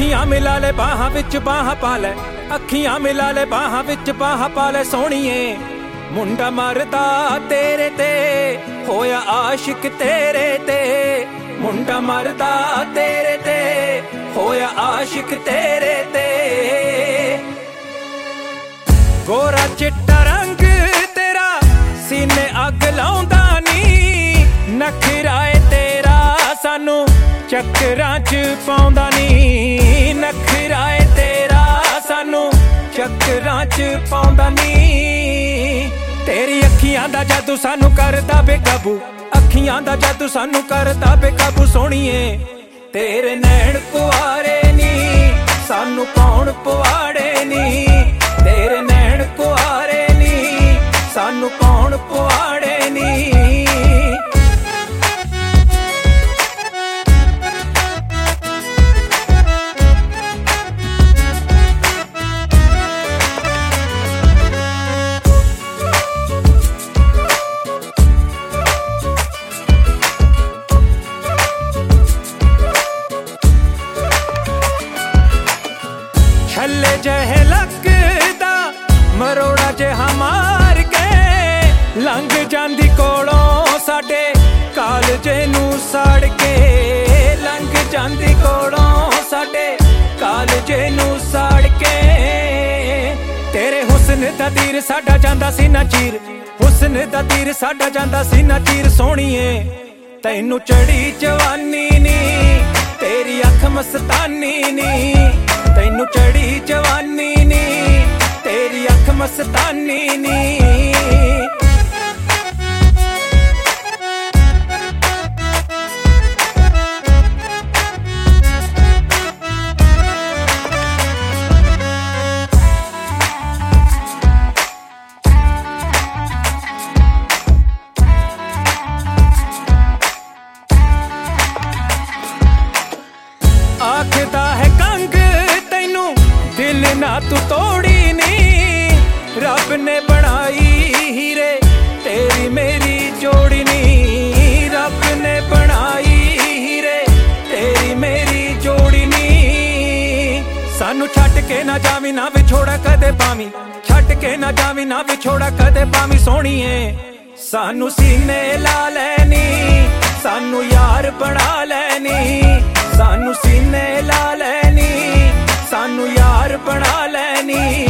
अखियां मिला ले बाहां विच बाहां पा लै, अखियां मिला ले बाहां विच बाहां पा लै सोहणीए। मुंडा मरदा तेरे ते होया आशिक तेरे ते, मुंडा मरदा तेरे ते होया आशिक तेरे ते। गोरा चिट्टा रंग तेरा सीने अग लाउंदा नी, नखराए तेरा सानू चक्करां च पाउंदा नी, नखराए तेरा सानू चक्करां च पाउंदा नी। तेरी अखियां दा जादू सानू करदा बेकाबू, अखियां दा जादू सानू करदा बेकाबू सोहणीए। तेरे नैन कुआरे नी सानू कौन पवाड़े नी, तेरे नैन कुआरे नी सानू कौन पवाड़े नी। छल्ले जहे लगदा मरोड़ा जेहा मार के, लंघ जांदी कोलों साडे कालजे नू साड़ के, लंघ जांदी कोलों साडे कालजे नू साड़ के। तेरे हुस्न दा तीर साडा जांदा सी ना चीर, हुस्न दा तीर साडा जांदा सी ना चीर सोहणीए। तैनू चढ़ी जवानी नी तेरी अख मस्तानी नी, तैनू चढ़ी जवानी नी तेरी अख मस्तानी नी। आखदा है कंग तैनू दिल ना तू तोड़ी नी, रब ने बनाई हीरे तेरी मेरी जोड़ी नी, रब ने बनाई हीरे तेरी मेरी जोड़ी नी। सानू छड्ड के ना जावी ना विछोड़ा कदे पावी, छड्ड के ना जावी ना विछोड़ा कदे पावी सोहणीए। सानू सीने ला लैनी सानू यार बना लैनी, सानू सीने ला लैनी सानू यार बना लैनी।